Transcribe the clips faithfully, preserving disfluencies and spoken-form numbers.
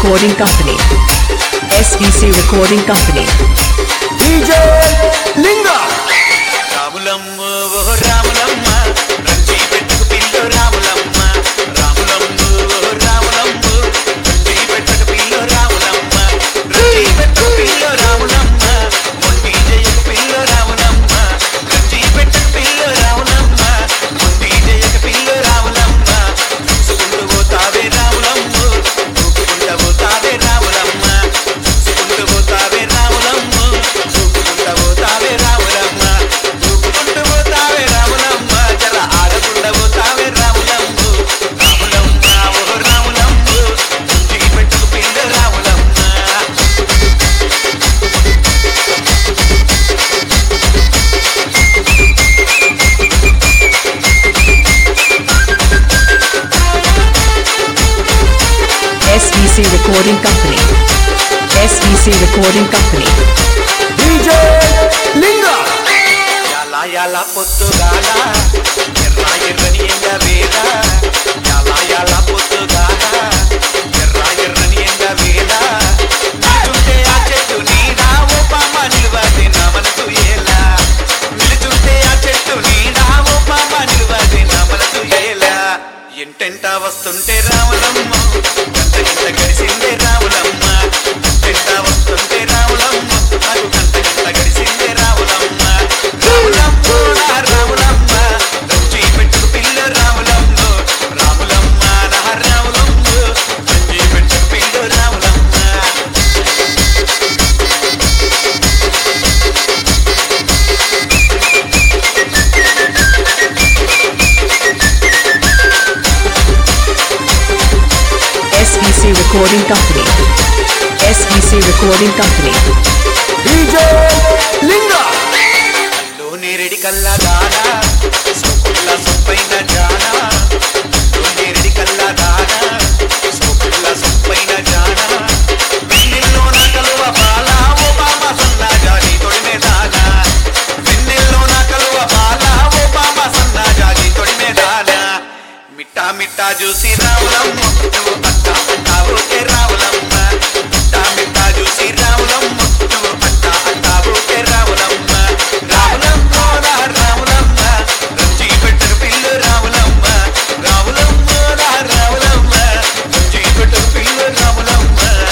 Recording Company. S V C Recording Company. D J Linga. Ramulamma ఓ రాములమ్మ రంచి పెట్టుకు పిల్లు రాములమ్మ రాములమ్మ ఓ రాములమ్మ రంచి పెట్టుకు పిల్లు రాములమ్మ రంచి పెట్టుకు పిల్లు రాములమ్మ మొండి జయకు పిల్లు రాములమ్మ రంచి పెట్టుకు పిల్లు రాములమ్మ మొండి జయకు పిల్లు రాములమ్మ చూసుకుంటూ పోతావే రాములమ్మ చూసుకుంటూ పోతావే రాములమ్మ చూసుకుంటూ పోతావే రాములమ్మ చూసుకుంటూ పోతావే రాములమ్మ చూసుకుంటూ పోతావే రాములమ్మ జర ఆడకుండా పోతావే రాములమ్మ రాములమ్మ ఓ రాములమ్మ రంచి పెట్టుకు పిల్లు Ramulamma S V C Recording Company. S V C Recording Company. D J Linga. యాలా యాలా పొద్దుగాల ఎర్ర ఎర్రని ఎండ వేళ యాలా యాలా పొద్దుగాల ఎర్ర ఎర్రని ఎండ వేళ నిలుచుంటే ఆ చెట్టు నీడ ఓ పామ నిలువది నా మనసు ఏలా నిలుచుంటే ఆ చెట్టు నీడ ఓ పామ నిలువది నా మనసు ఏలా ఎంటెంట వస్తుంటే రాములమ్మ గంట గంట గడిసిందే రాములమ్మ ఎంటెంట వస్తుంటే రాములమ్మ నాకు గంట గంట గడిసిందే రాములమ్మ రాములమ్మ నా రాములమ్మ రంచి పెట్టుకు పిల్ల రాములమ్మ రాములమ్మ నా రాములమ్మ రంచి పెట్టుకు పిల్ల Ramulamma S V C Recording Company. S V C Recording Company. D J Linga. లో నేరెడి కల్లదానా సోకుల్ల సొప్పైన జానా లో నేరెడి కల్లదానా సోకుల్ల సొప్పైన జానా వెన్నెల్లో నా కలువ బాల ఓ బామ సన్నా జాగి తొడిమే దానా వెన్నెల్లో నా కలువ బాల ఓ బామ సన్నా జాగి తొడిమే దానా మిట్టా మిట్టా చూసి రాములమ్మ నువ్వు అట్టా అంటావు ఓకే రాములమ్మ మిట్టా మిట్టా చూసి రాములమ్మ నువ్వు అట్టా అంటావు ఓకే రాములమ్మ రాములమ్మ నా రాములమ్మ రంచి పెట్టరు పిల్లు రాములమ్మ రాములమ్మ నా రాములమ్మ రంచి పెట్టరు పిల్లు Ramulamma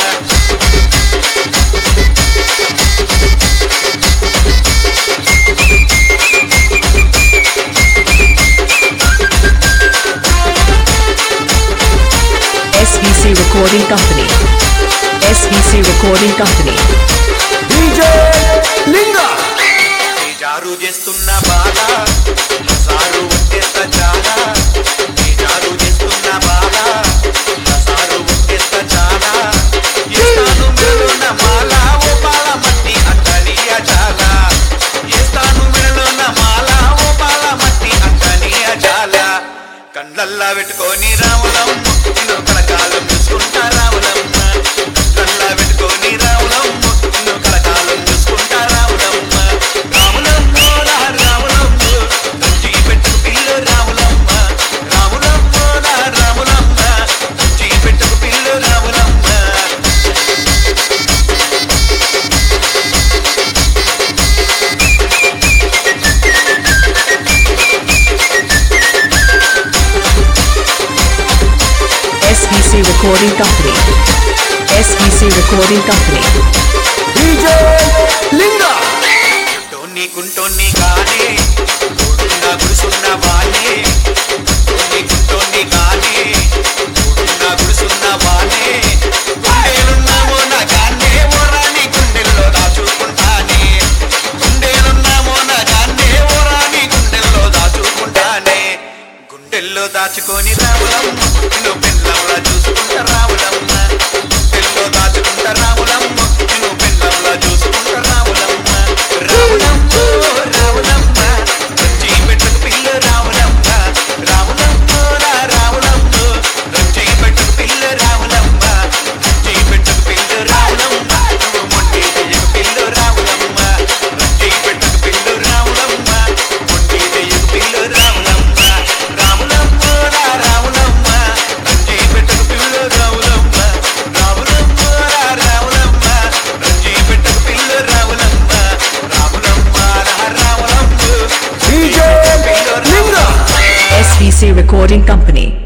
S V C Recording Company. S V C Recording Company. D J Linga. జారు చేస్తున్న బాధ సారు ఒట్టేస్త చాలా జారు చేస్తున్న బాధ సారు ఒట్టేస్త చాలా ఇస్తాను మెడలోన మాల ఓ పాల మట్టి అంటనియ చాలా ఇస్తాను మెడలోన మాల ఓ పాల మట్టి అంటనియ చాలా కండ్లల్లా పెట్టుకొని రాములమ్మ నిన్ను కలకాలం చూసుకుంటా రాములమ్మ కండ్లల్లా పెట్టుకొని రాములమ్మ నిన్ను కలకాలం చూసుకుంటా రాములమ్మ రాములమ్మ నా రాములమ్మ రంచి పెట్టుకు పిల్లు రాములమ్మ రాములమ్మ నా రాములమ్మ రంచి పెట్టుకు పిల్లు Ramulamma S V C Recording Company. S V C Recording Company. D J Linga. టోన్ని కుంటోన్ని కానే తోడున్న గుడుసున్న వానే టోన్ని కుంటోన్ని కానే తోడున్న గుడుసున్న వానే గుండెలున్నామో నా గాన్నే ఓరాని గుండెల్లో దాచుకుంటానే గుండెలున్నామో నా గాన్నే ఓరాని గుండెల్లో దాచుకుంటానే గుండెల్లో దాచుకొని రాములమ్మ నిన్ను పెళ్ళంలా చూసుకుంటా రాములమ్మ గుండెల్లో దాచుకుంటా రాములమ్మ నిన్ను పెళ్ళంలా చూసుకుంటా రాములమ్మ రాములమ్మ రాములమ్మ రంచి పెట్టుకు పిల్ల రాములమ్మ రాములమ్మ నా రాములమ్మ రంచి పెట్టుకు పిల్ల రాములమ్మ రంచి పెట్టుకు పిల్ల రాములమ్మ నువ్వు మొండి చెయ్యకు పిల్ల రాములమ్మ రంచి పెట్టుకు పిల్ల రాములమ్మ మొండి చెయ్యకు పిల్ల రాములమ్మ రాములమ్మ నా రాములమ్మ C Recording Company.